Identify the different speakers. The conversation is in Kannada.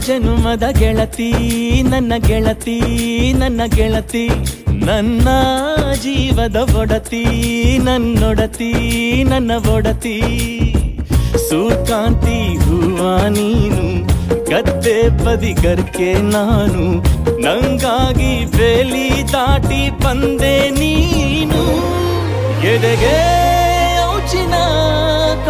Speaker 1: ಜನುಮದ ಗೆಳತಿ ನನ್ನ ಗೆಳತಿ ನನ್ನ ಗೆಳತಿ ನನ್ನ ಜೀವದ ಒಡತಿ ನನ್ನೊಡತಿ ನನ್ನ ಒಡತಿ ಸೂರ್ಕಾಂತಿ ಹೂವ ನೀನು ಗದ್ದೆ ಬದಿಗರ್ಕೆ ನಾನು ನಂಗಾಗಿ ಬೇಲಿ ದಾಟಿ ಬಂದೆ ನೀನು ಎದೆಗೆ ಔಚಿನ